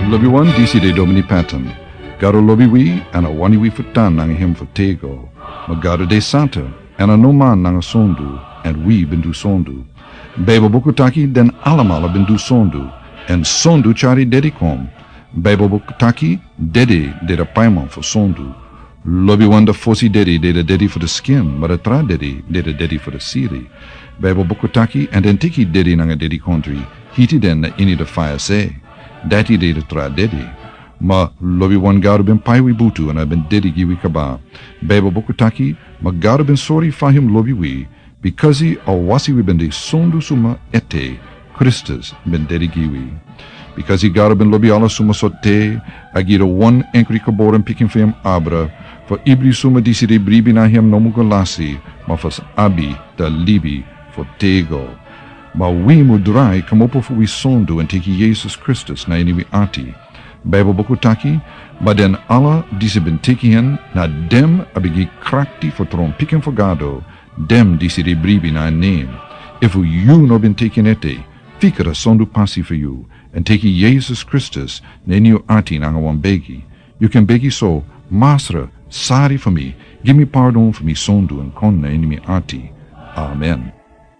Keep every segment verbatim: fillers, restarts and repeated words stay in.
Lobi one D C de Domini Patton. Garo lobi wi ana wani wi futan nang him futego. Magaro de Santa ana no man nang sondu and we bindu sondu. Bebo bukutaki den alamala bindu sondu and sondu chari dedikom. Bebo bukutaki dedi de the paimon for sondu. Lobi wanda fosi dedi de the dedi for the skin, but a tra dedi de the dedi for the siri. Bebo bukutaki and then tiki dedi nang a dedi country. Hiti den na ini the fire say. Dati de the tra dedi. Ma lobi wan garu ben paiwi butu and I ben dedi giwi kaba. Bebo bukutaki ma garu ben sorry fa him lobi wi because he or wasi we ben de sondu suma ete Christus ben dedi giwi. Because he garu ben lobi ala suma sote agira one enkri kaboren picking for him abra for ibri suma disi de bribi na him no mugolasi ma fas abi da libi for tego. Ma we mudrai kamopo fu we sondu and tiki Jesus Christus na iniwi ati. Bijbel bokutaki, maar den alla die ze ben tiki hen, na dem abigi krakti for tron piken for gado, dem die ze de bribi na name. If you no ben taken ete, fikera sondu passi for you, and tiki Jesus Christus, neniu ati nanga wan begi. You can begi so, Masra, sorry for me, give me pardon for me sondu and konna enemy ati. Amen.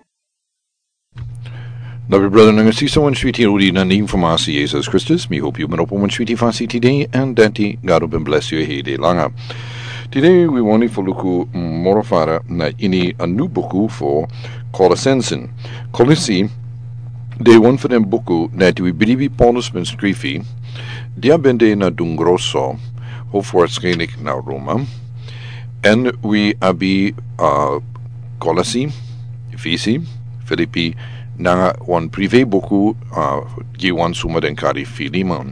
Nou, we brother, nang si someone sweetie uri na ni informatie Jesus Christus. Me hope you been up on one sweetie fasi today and that God will bless you hey day langa. Today we want to look morofara na ini a new book for Colossensen. Colossi, de one for them book that we believe Paulus ben skrifi. Dia bende na dungroso, hoofwaarschijnlijk naar Roma. En we abi uh, Colossi, Efesi, Filippi. Nanga wan privé boku uh, gi wan suma den kari Philemon.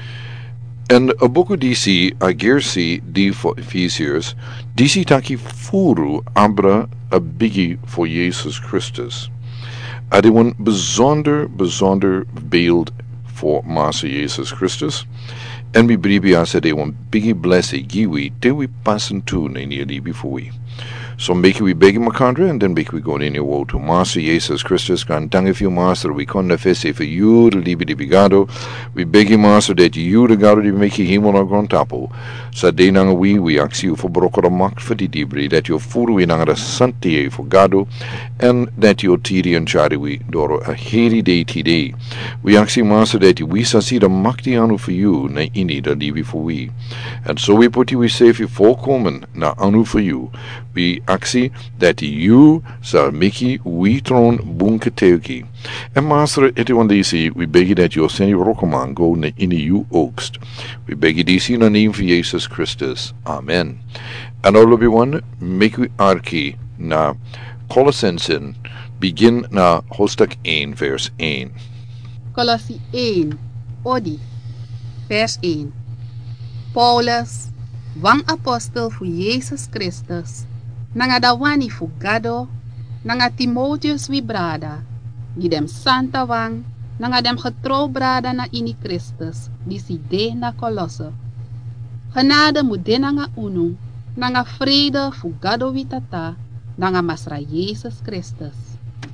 En a boku disi a gersi di for Ephesians, disi taki furu abra a biggie for Jesus Christus. Adi wan bijzonder, bijzonder beeld voor Master Jesus Christus. En mi bribi ase de wan biggie blessie giwi te we passen tu ne ni libi for we. So make we beg Makandra and then make we go in your woe to Master Jesus Christus. Can thank if you Master we con fesse for you the libi di bigado. We beg you Master that you the God to make him on our grand tapo. Sa de nanga we we ask you for brokora mak for the dibri that your furu in nanga santie for gado and that your tiri and chari we doro a heri day today. We ask you Master that we sa see the makti anu for you na ini the libi for we. And so we put you we save you for common na anu for you. We actie that you zal miki we tron bunke teuki. En master eti wan disi we beg that you send you rokoman go na in you oogst. We beg disi in the name of Jesus Christus. Amen. And all of you one make we arki na Colossensen begin na hoofdstuk one vers one. Colossi one Odi vers one. Paulus, wang apostel voor Jesus Christus, nanga dawani fugado, nanga Timotheus wi brada, gidem santa wang, nanga dem getrouw brada na ini Christus, disi de na Colosse. Genade mude nanga unu, nanga vrede fugado wi tata, nanga masra Jesus Christus.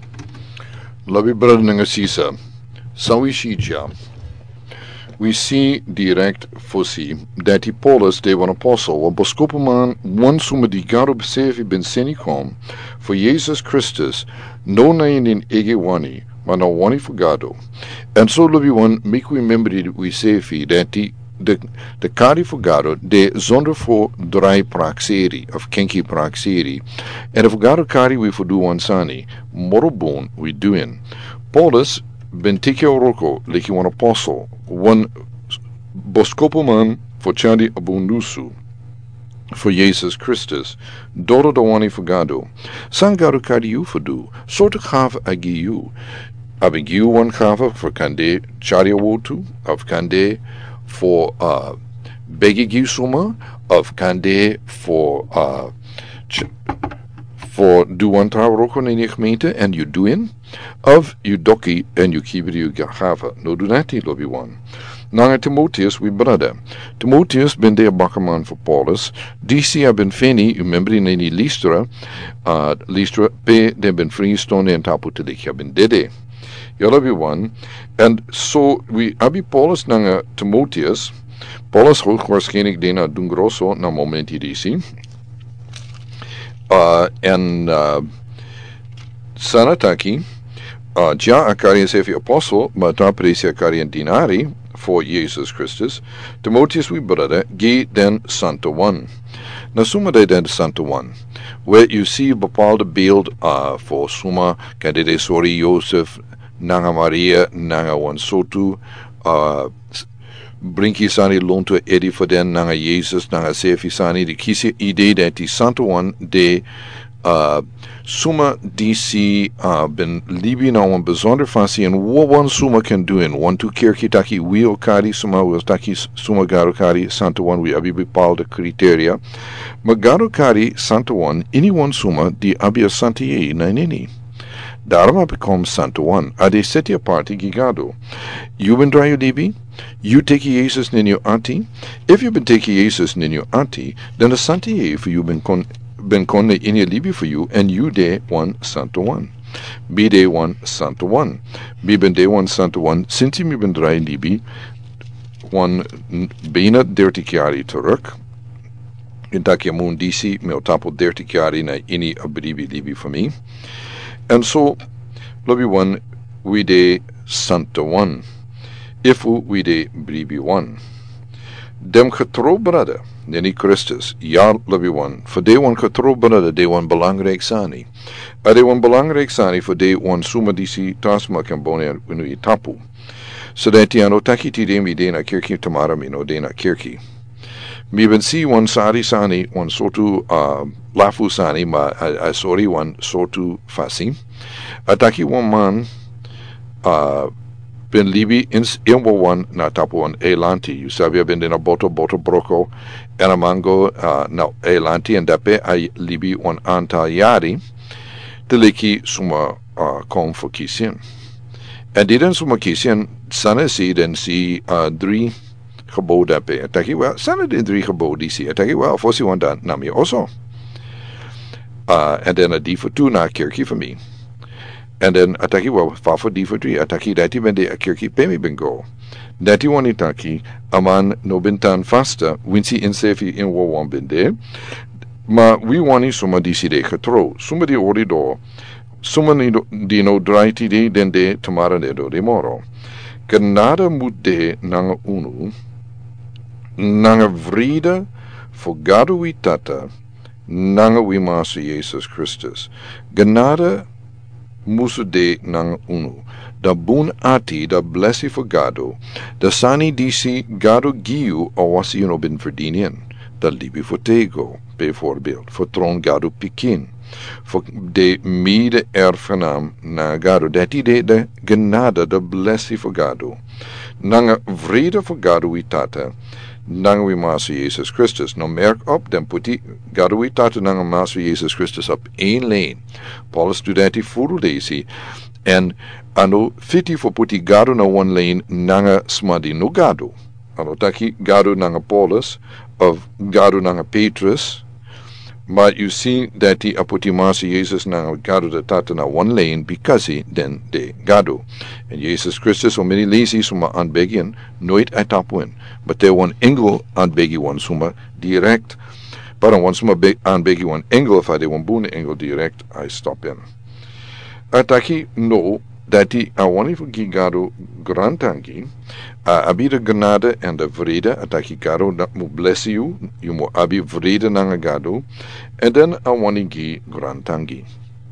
Labi brada nanga sisa, sawi shija. We see direct fosi dat die Paulus de van apostel wa boskopeman one suma di garo besevi ben senikom voor Jesus Christus no na in in ege wani maar no wani for gado. And so lobi one make we remember that we say that die de de kari for gado de zonder voor dry praxeri of kenki praxeri en of gado kari we for do one sani morobon we do in Paulus ben tikio roko leki one apostle one boskopoman for chadi abundusu for Jesus Christus doro da wani fugado sangaru kadi you for do soort gave agi you abig you one gave for kande chadi awotu of kande for uh begi suma of kande for uh ch- for do one roko in je gemeente and you do in of you doki and you keep it you gave no do that lobby one. Nanga Timotheus we brother. Timotheus ben de bakkerman for Paulus. D C ben feni u membri in die Lystra uh Lystra pe de ben freestone en tapu te lik ben dede. Yalabi one. And so we abi Paulus nanga Timotheus. Paulus hoog waarschijnlijk dena doen grosso na momenti disi. Uh, en uh, sanataki uh, ja akarian sefi apostle ma ta presia akarian dinari for Jesus Christus. Timotheus we brother ge den Santo one. Na suma de den Santo one. Where you see bepaalde beeld uh, for suma kadede sori Joseph nanga Maria nanga wan sotu uh, Brinki sani lonto edi for den nanga Jesus nanga sefi sani di kisi idee dat die Santo one de uh, suma D C uh, ben libi na een bijzonder fasie en wat one suma kan doen. One tu kirki taki wio kari suma wil taki suma garo kari Santo one we abi bepaalde criteria. Maar garo kari Santo one ini one suma die abi a santiei na nini. Daarom heb ik om Santo one. Ade seti aparte gigado. You ben draai libi? You take Jesus in your auntie. If you been taking Jesus in your auntie, then the Santier for you been con been con in your libi for you, and you day one Santo one. Be day one Santo one. Be ben day one Santo one. Since you been dry libi, one bijna dertig jaar terug. In dat je moon D C me tapo dertig jaar na ini abribi libi for me. And so, lobby one, we day Santo one. Ifu we de bribi one. Dem getrouw brother, neni Christus, ja lobby one. For de one getrouw brother, de one belangrijk sani. A de one belangrijk sani for de one suma disi tasma kan bone unu itapu. So dat die ano taki ti de mi de na kirki tamara mi no de na kirki. Mi ben si one sari sani, one sotu uh, lafu sani, ma a, a sorry one sotu fasi. Ataki one man uh, ben libi ins imbo one na tapo one elanti. You sabia ben dena boto boto broco en a mango uh, na elanti en dape ai libi one anta yari te leki suma uh, kom for kisien. En die den suma kisien sana si den si uh, drie gebouw dape. Ataki wel sana den drie gebouw die si. Ataki wel fosi one dan nami also. Uh, en dan a die voor two na kirki for me. And then ataki well fafo di for three ataki dati bende a kirki pemi bengo. Dati wanitaki aman no bintan fasta winsi insefi in wo wan bende. Ma we wani suma di si de getro. Suma di ori do. Suma di no draiti de den de tomara de do de moro. Genade moet de nanga unu. Nanga vrede voor gadu wi tata. Nanga wi masu Jesus Christus. Genade musu de nang unu. Da bun ati da blessi for gado. Da sani disi gado giu awasi you no bin verdinien. Da libi for tego. Bijvoorbeeld. Voor tron gado pikin. Voor de mede erfgenaam na gado. Dat idee de genade da blessi for gado. Nanga vrede for gado wi tata. Nanga wi masu Jesus Christus. Nou merk op, dan puti gado wi tata nanga masu Jesus Christus op één lijn. Paulus doet dat die voedel deze. En ano fiti voor puti gado na one lane nanga smadi no gado. Ano taki gado nanga Paulus of gado nanga Petrus. But you see that die aputi masu Jesus nanga gado de tata na one lane because he den de gado. En Jesus Christus om many lazy suma aanbegien nooit uitapwin. But they one engel aanbegi one suma direct. But on one suma aanbegi one engel if I de one boone engel direct I stop in. Ataki no dat die awani voor gigado grantangi uh, abi de genade en de vrede ataki gado dat mu bless you you mu abi vrede nanga gado en dan awani gi grantangi.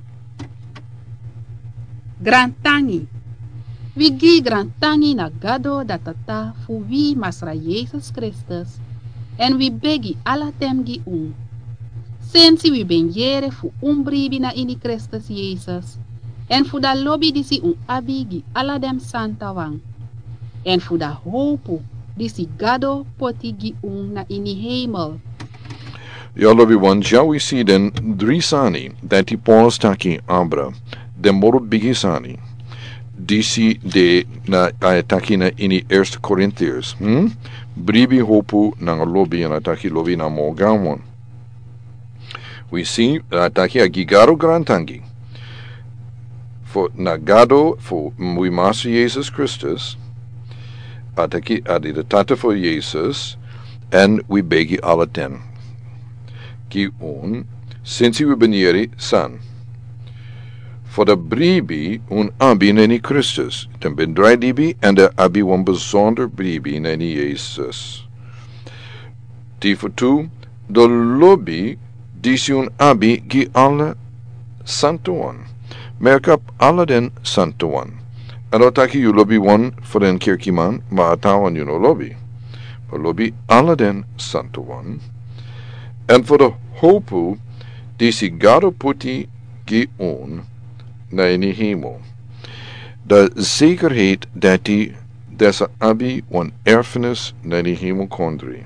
Grantangi. We gi grantangi na gado datata fu vi masra Jesus Christus en we begi ala tem gi un. Sensi we ben jere fu umbribi na ini Christus Jesus. En fu da lobby disi un abigi ala dem santa wang. En fu da hopu disi gado potigi un na ini hemel. Ja lobby one, ja we see den drie sani, dat die Paulus taki abra, den moro bigi sani. Disi de na ataki na ini eerste Corinthiërs. Hm? Bribi hopu na lobby en ataki lobby na mogamon. We see ataki a gigaro grantangi. for nagado for we Master Jesus Christus, ataki adi de tata for Jesus, and we begi alla ten. Ki un, since we benieri san. For de bribi un abi neni Christus, ten ben drie dibi en de abi wan bijzonder bribi neni Jesus. Die voor toe, de lobby, die un abi gi alle santo one. Merk op alle den santo one. En dat taki you lobby one voor den kirkiman, maar atawan you no lobby. Maar lobby alle den santo one. En voor de hopu, die si gado puti gi on, na in die hemel. De zekerheid dat die deze abi een erfenis naar die hemel kondri.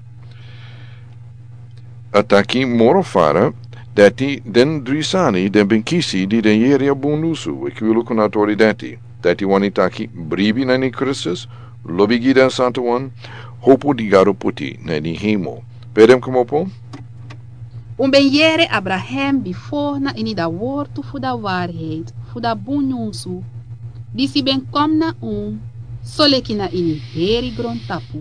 Ataki morofara dat die den drisani den benkisi die den jeria bonusu ik wil ook een autoriteit dat die wanitaki bribi naar die Christus lobigi den santo one hopo di garo puti naar die hemel. Pedem kom op? Um benjere Abraham before na ini da woord voor da waarheid, voor da bununsu. Die si ben kom na um, soleki na ini heri grondtapu.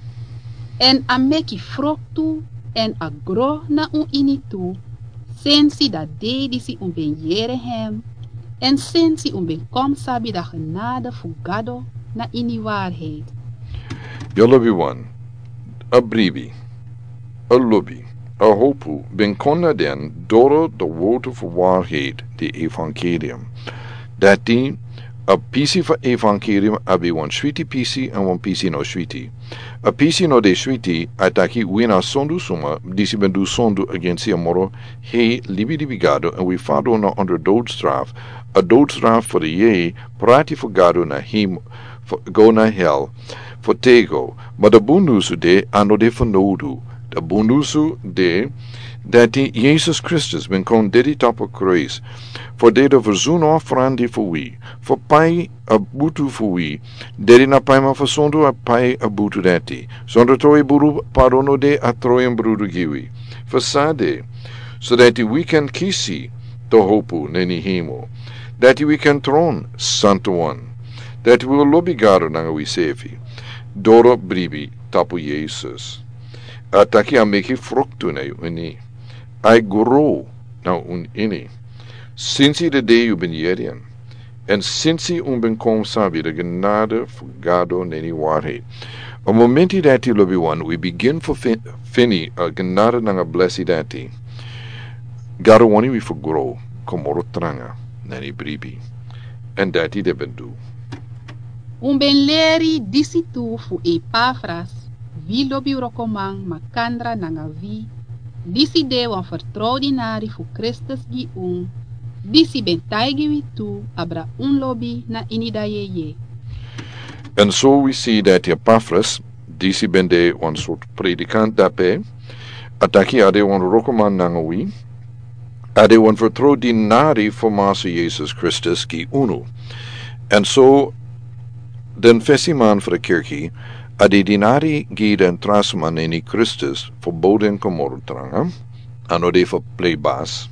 En a meki froktu en a gro na un ini tu, sensi da de die si um benjere hem, en sensi um ben kom sabi da genade fugado na ini waarheid. Yolobi one, a bribi, a lobby. A hopu ben konna den door de woorden voor waarheid, de evangelium. Dat die a pisi voor evangelium abi one sweetie pisi en one pisi no sweetie. A pisi no de sweetie ataki wina sondu suma disi ben du sondu against je moro he libi libi gado en we fado na onder doodstraf. A doodstraf voor de je prati voor gado na him go na hell voor tego. Maar de bundusu de ano de vernodu. De bundusu de dat die Jezus Christus ben kon dit op een kruis voor de de verzoen offerande voor wie voor pai a butu voor wie dit na pai ma verzondo a pai a butu dati zonder toi buru parono de a troien brudu giwi voor sade so that we can kisi to hopu neni hemo that we can tron santo one that we will lobigaro nanga we sefi doro bribi tapu Jesus ataki a meki fruktu na uni I grow nou un ini sinds de day u ben jerian en sinds u ben kom sabi de genade fugado neni waarheid een momenti dat u lobby one we begin for fin, fini a genade nanga blessi dati garo wani we for grow komoro tranga neni bribi en dati de ben do un ben leri disi tu fu Epafras vi lobby rokomang makandra nanga vi disi de wan vertrouwdinari fu Christus gi un disi ben taigi wi tu abra un lobby na inida ye. And so we see that Epaphras disi ben de wan soort predikant dape ataki ade wan rokoman nanga wi ade wan vertrouwdinari fu Master Jesus Christus gi unu. And so den festiman voor de kerkie ade dinari giden trasman in Christus verboden komor tranga ano de for playbas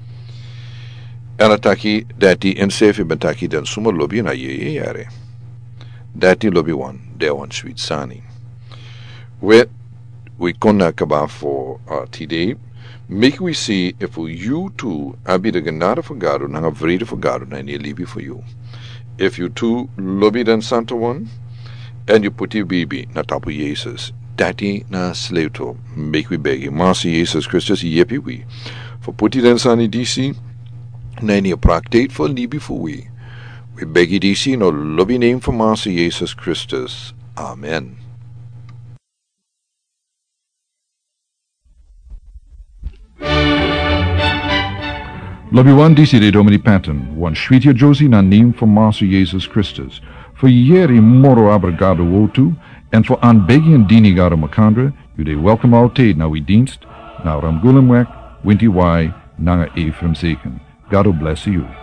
en ataki dat die in sefi betaki den suma lobby na ye yare dat die lobby one de one sweet sani we we konna kaba for uh, today make we see if you too abi de genade for God na vrede for God na nie liefie for you if you too lobby den santo one en je puti bibi na tapu Jesus dati na sleutel make we beg you Master Jesus Christus yepi we for puti den sani disi na nie praktijk voor liefie voor we we beg you disi no lobby name for Master Jesus Christus amen. Lobby one D C de Domini Patton, one Schwietia Josie na name for Master Jesus Christus. Voor jeri moro abrigado wotu, en voor aanbegging en dini gado makandre, u de welkom altijd na uw dienst, na Ramgulemwek, Winti Y, nanga Ephraim Zeken. God bless you.